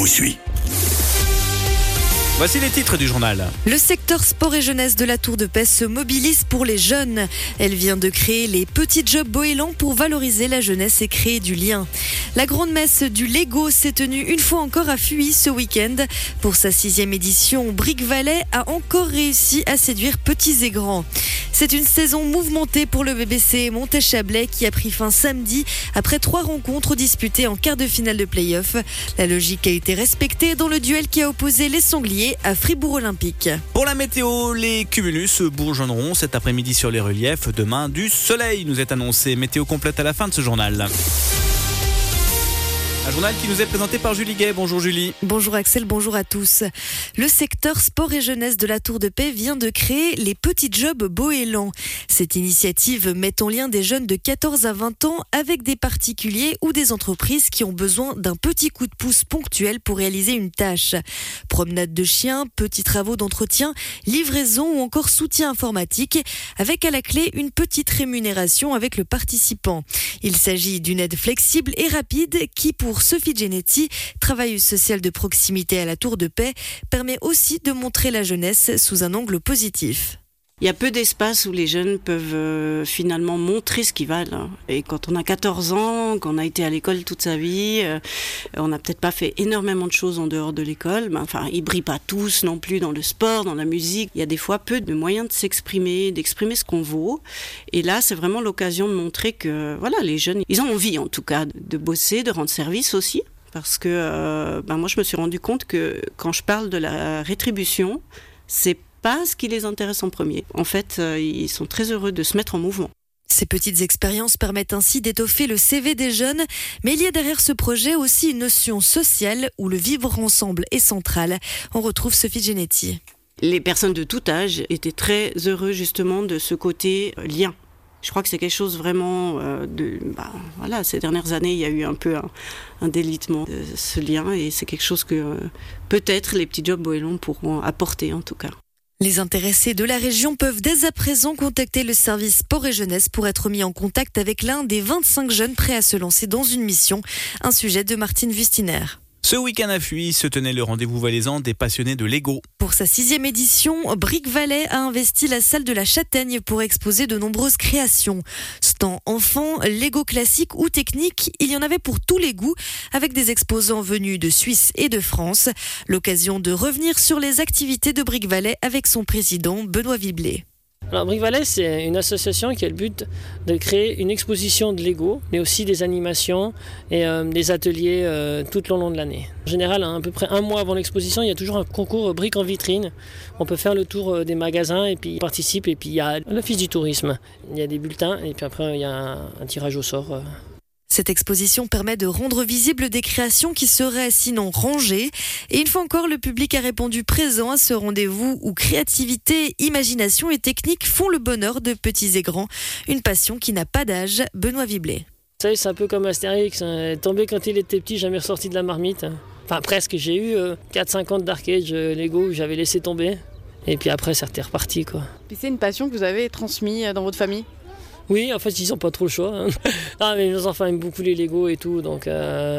suis. Voici les titres du journal. Le secteur sport et jeunesse de la Tour de Paix se mobilise pour les jeunes. Elle vient de créer les petits jobs Boélan pour valoriser la jeunesse et créer du lien. La grande messe du Lego s'est tenue une fois encore à Fuy ce week-end. Pour sa 6e édition, Bric Valais a encore réussi à séduire petits et grands. C'est une saison mouvementée pour le BBC Montet-Chablais qui a pris fin samedi après 3 rencontres disputées en quart de finale de play-off. La logique a été respectée dans le duel qui a opposé les Sangliers à Fribourg Olympique. Pour la météo, les cumulus bourgeonneront cet après-midi sur les reliefs. Demain, du soleil nous est annoncé. Météo complète à la fin de ce journal. Un journal qui nous est présenté par Julie Gay. Bonjour Julie. Bonjour Axel, bonjour à tous. Le secteur sport et jeunesse de la Tour de Paix vient de créer les petits jobs Boélan. Cette initiative met en lien des jeunes de 14 à 20 ans avec des particuliers ou des entreprises qui ont besoin d'un petit coup de pouce ponctuel pour réaliser une tâche. Promenade de chiens, petits travaux d'entretien, livraison ou encore soutien informatique, avec à la clé une petite rémunération avec le participant. Il s'agit d'une aide flexible et rapide qui, pour Sophie Genetti, travailleuse sociale de proximité à la Tour de Paix, permet aussi de montrer la jeunesse sous un angle positif. Il y a peu d'espace où les jeunes peuvent finalement montrer ce qu'ils valent. Et quand on a 14 ans, qu'on a été à l'école toute sa vie, on n'a peut-être pas fait énormément de choses en dehors de l'école. Mais enfin, ils brillent pas tous non plus dans le sport, dans la musique. Il y a des fois peu de moyens de s'exprimer, d'exprimer ce qu'on vaut. Et là, c'est vraiment l'occasion de montrer que voilà, les jeunes, ils ont envie en tout cas de bosser, de rendre service aussi. Parce que moi, je me suis rendu compte que quand je parle de la rétribution, c'est pas ce qui les intéresse en premier. En fait, ils sont très heureux de se mettre en mouvement. Ces petites expériences permettent ainsi d'étoffer le CV des jeunes, mais il y a derrière ce projet aussi une notion sociale où le vivre ensemble est central. On retrouve Sophie Genetti. Les personnes de tout âge étaient très heureux justement de ce côté lien. Je crois que c'est quelque chose vraiment ces dernières années, il y a eu un peu un délitement de ce lien et c'est quelque chose que peut-être les petits jobs Boélan pourront apporter en tout cas. Les intéressés de la région peuvent dès à présent contacter le service sport et jeunesse pour être mis en contact avec l'un des 25 jeunes prêts à se lancer dans une mission. Un sujet de Martine Wustiner. Ce week-end à Fuy se tenait le rendez-vous valaisan des passionnés de Lego. Pour sa 6e édition, Bric Valais a investi la salle de la Châtaigne pour exposer de nombreuses créations. Stand enfants, Lego classique ou technique, il y en avait pour tous les goûts, avec des exposants venus de Suisse et de France. L'occasion de revenir sur les activités de Bric Valais avec son président Benoît Viblet. Alors Bric Valais, c'est une association qui a le but de créer une exposition de Lego, mais aussi des animations et des ateliers tout au long de l'année. En général, à peu près un mois avant l'exposition, il y a toujours un concours briques en vitrine. On peut faire le tour des magasins et puis y participer. Et puis il y a l'office du tourisme. Il y a des bulletins et puis après il y a un tirage au sort. Cette exposition permet de rendre visibles des créations qui seraient sinon rangées. Et une fois encore, le public a répondu présent à ce rendez-vous où créativité, imagination et technique font le bonheur de petits et grands. Une passion qui n'a pas d'âge. Benoît Viblet. Vous savez, c'est un peu comme Astérix, tombé quand il était petit, jamais ressorti de la marmite. Enfin presque, j'ai eu 4-5 ans d'arcade Lego où j'avais laissé tomber. Et puis après, ça était reparti, quoi. Puis c'est une passion que vous avez transmise dans votre famille ? Oui, en fait, ils n'ont pas trop le choix. Mais nos enfants aiment beaucoup les Lego et tout. Donc,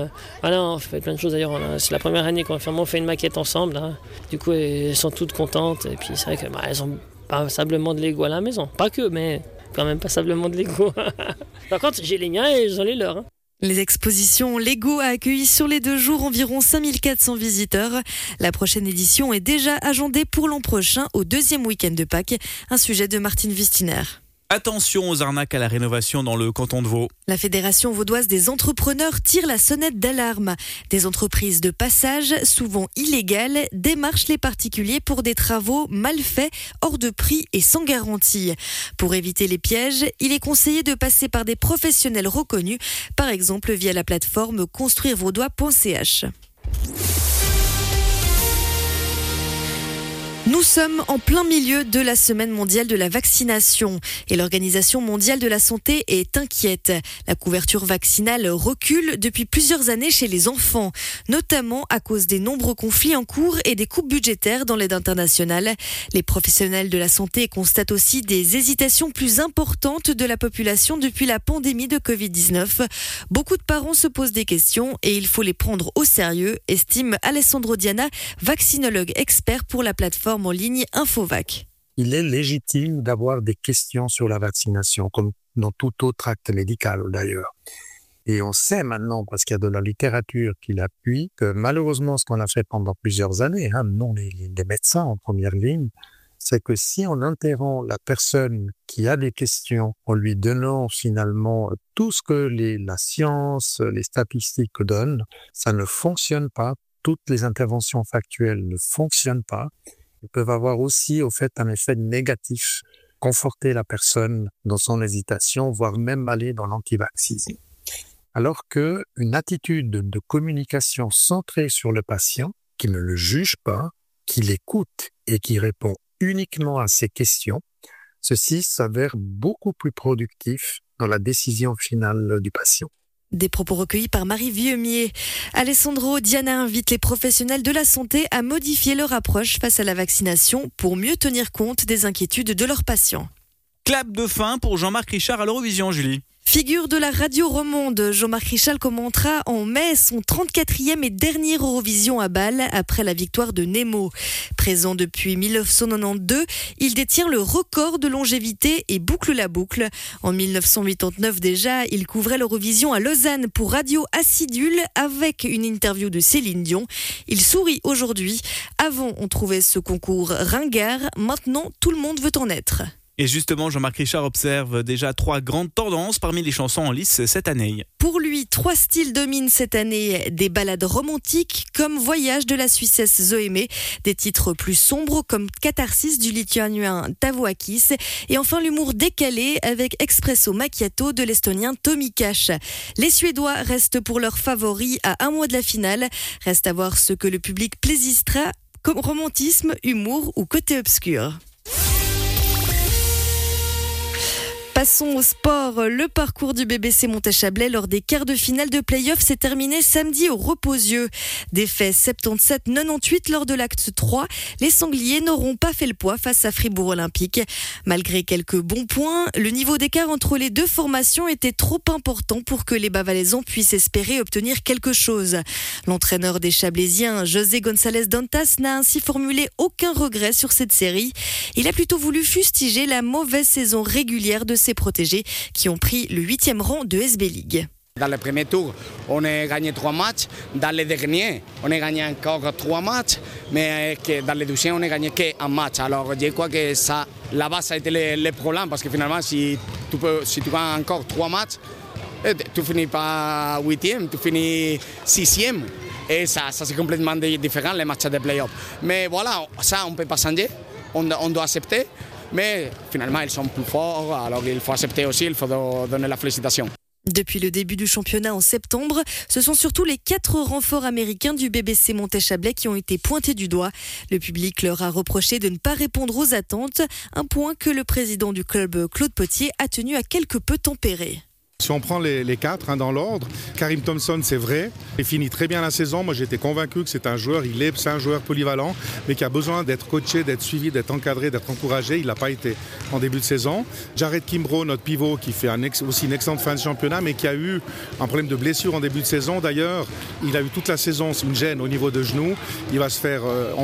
on fait plein de choses. D'ailleurs, c'est la première année qu'on fait une maquette ensemble. Là. Du coup, elles sont toutes contentes. Et puis, c'est vrai qu'elles ont passablement de Lego à la maison. Pas que, mais quand même passablement de Lego. Par contre, j'ai les miens et ils ont les leurs. Les expositions Lego a accueilli sur les 2 jours environ 5400 visiteurs. La prochaine édition est déjà agendée pour l'an prochain, au 2e week-end de Pâques. Un sujet de Martine Wustiner. Attention aux arnaques à la rénovation dans le canton de Vaud. La Fédération vaudoise des entrepreneurs tire la sonnette d'alarme. Des entreprises de passage, souvent illégales, démarchent les particuliers pour des travaux mal faits, hors de prix et sans garantie. Pour éviter les pièges, il est conseillé de passer par des professionnels reconnus, par exemple via la plateforme construirevaudois.ch. Nous sommes en plein milieu de la semaine mondiale de la vaccination et l'Organisation mondiale de la santé est inquiète. La couverture vaccinale recule depuis plusieurs années chez les enfants, notamment à cause des nombreux conflits en cours et des coupes budgétaires dans l'aide internationale. Les professionnels de la santé constatent aussi des hésitations plus importantes de la population depuis la pandémie de Covid-19. Beaucoup de parents se posent des questions et il faut les prendre au sérieux, estime Alessandro Diana, vaccinologue expert pour la plateforme en ligne Infovac. Il est légitime d'avoir des questions sur la vaccination, comme dans tout autre acte médical d'ailleurs. Et on sait maintenant, parce qu'il y a de la littérature qui l'appuie, que malheureusement, ce qu'on a fait pendant plusieurs années, nous les médecins en première ligne, c'est que si on interrompt la personne qui a des questions en lui donnant finalement tout ce que la science, les statistiques donnent, ça ne fonctionne pas. Toutes les interventions factuelles ne fonctionnent pas. Ils peuvent avoir aussi, au fait, un effet négatif, conforter la personne dans son hésitation, voire même aller dans l'antivaxisme. Alors que une attitude de communication centrée sur le patient, qui ne le juge pas, qui l'écoute et qui répond uniquement à ses questions, ceci s'avère beaucoup plus productif dans la décision finale du patient. Des propos recueillis par Marie Vieumier. Alessandro Diana invite les professionnels de la santé à modifier leur approche face à la vaccination pour mieux tenir compte des inquiétudes de leurs patients. Clap de fin pour Jean-Marc Richard à l'Eurovision, Julie. Figure de la radio romande, Jean-Marc Richard commentera en mai son 34e et dernier Eurovision à Bâle après la victoire de Nemo. Présent depuis 1992, il détient le record de longévité et boucle la boucle. En 1989 déjà, il couvrait l'Eurovision à Lausanne pour Radio Acidule avec une interview de Céline Dion. Il sourit aujourd'hui. Avant, on trouvait ce concours ringard. Maintenant, tout le monde veut en être. Et justement, Jean-Marc Richard observe déjà 3 grandes tendances parmi les chansons en lice cette année. Pour lui, 3 styles dominent cette année. Des ballades romantiques comme Voyage de la Suissesse Zoémé, des titres plus sombres comme Catharsis du Lituanien Tavoakis et enfin l'humour décalé avec Espresso Macchiato de l'Estonien Tommy Cash. Les Suédois restent pour leurs favoris à un mois de la finale. Reste à voir ce que le public plaisistera comme romantisme, humour ou côté obscur. Passons au sport. Le parcours du BBC Montet-Chablais lors des quarts de finale de play-off s'est terminé samedi au Reposieux. Défait 77-98 lors de l'acte 3, les Sangliers n'auront pas fait le poids face à Fribourg Olympique. Malgré quelques bons points, le niveau d'écart entre les deux formations était trop important pour que les Bavalaisans puissent espérer obtenir quelque chose. L'entraîneur des Chablaisiens, José González Dantas, n'a ainsi formulé aucun regret sur cette série. Il a plutôt voulu fustiger la mauvaise saison régulière de ses protégés qui ont pris le 8e rang de SB League. Dans le premier tour, on a gagné 3 matchs. Dans les derniers, on a gagné encore 3 matchs. Mais dans les deuxièmes, on a gagné qu'un match. Alors, je crois que ça, là-bas, ça a été le problème. Parce que finalement, si tu gagnes encore 3 matchs, tu finis pas 8e, tu finis 6e. Et ça c'est complètement différent, les matchs de play-off. Mais voilà, ça, on ne peut pas changer. On doit accepter. Mais finalement, ils sont plus forts, alors il faut accepter aussi, il faut donner la félicitation. Depuis le début du championnat en septembre, ce sont surtout les 4 renforts américains du BBC Montet-Chablais qui ont été pointés du doigt. Le public leur a reproché de ne pas répondre aux attentes, un point que le président du club, Claude Potier, a tenu à quelque peu tempérer. Si on prend les 4 dans l'ordre, Karim Thompson, c'est vrai, il finit très bien la saison. Moi, j'étais convaincu que c'est un joueur, c'est un joueur polyvalent, mais qui a besoin d'être coaché, d'être suivi, d'être encadré, d'être encouragé. Il n'a pas été en début de saison. Jared Kimbrough, notre pivot, qui fait aussi une excellente fin de championnat, mais qui a eu un problème de blessure en début de saison. D'ailleurs, il a eu toute la saison une gêne au niveau de genou. Il va se faire,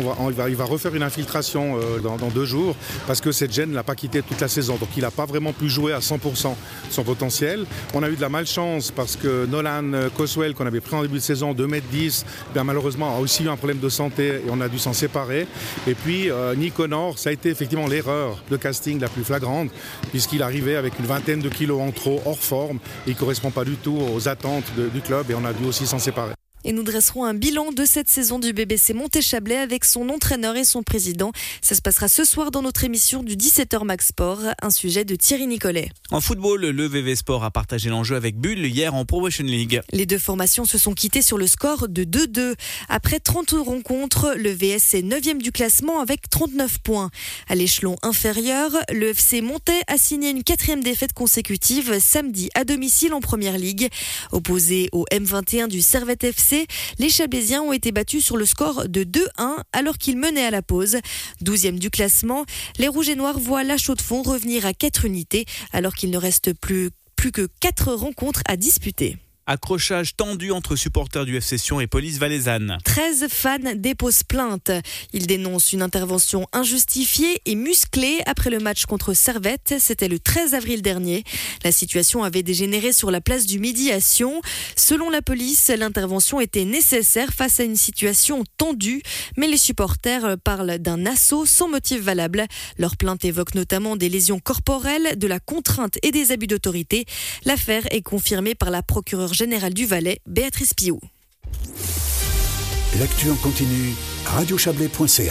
il va refaire une infiltration dans 2 jours, parce que cette gêne ne l'a pas quitté toute la saison. Donc, il n'a pas vraiment pu jouer à 100% son potentiel. On a eu de la malchance parce que Nolan Coswell, qu'on avait pris en début de saison, 2m10, malheureusement a aussi eu un problème de santé et on a dû s'en séparer. Et puis Nick Connor, ça a été effectivement l'erreur de casting la plus flagrante, puisqu'il arrivait avec une vingtaine de kilos en trop, hors forme, et il ne correspond pas du tout aux attentes du club et on a dû aussi s'en séparer. Et nous dresserons un bilan de cette saison du BBC Monté-Chablais avec son entraîneur et son président. Ça se passera ce soir dans notre émission du 17h Max Sport, un sujet de Thierry Nicolet. En football, le VV Sport a partagé l'enjeu avec Bulle hier en Promotion League. Les deux formations se sont quittées sur le score de 2-2. Après 30 rencontres, le VS est 9e du classement avec 39 points. À l'échelon inférieur, le FC Montais a signé une 4e défaite consécutive samedi à domicile en Première Ligue. Opposé au M21 du Servette FC, les Chablaisiens ont été battus sur le score de 2-1 alors qu'ils menaient à la pause. 12e du classement, les Rouges et Noirs voient la Chaux-de-Fonds revenir à 4 unités alors qu'il ne reste plus que 4 rencontres à disputer. Accrochage tendu entre supporters du FC Sion et police valaisanne. 13 fans déposent plainte. Ils dénoncent une intervention injustifiée et musclée après le match contre Servette. C'était le 13 avril dernier. La situation avait dégénéré sur la place du Midi à Sion. Selon la police, l'intervention était nécessaire face à une situation tendue. Mais les supporters parlent d'un assaut sans motif valable. Leur plainte évoque notamment des lésions corporelles, de la contrainte et des abus d'autorité. L'affaire est confirmée par la procureure générale du Valais, Béatrice Piou. L'actu en continu, radiochablais.ca.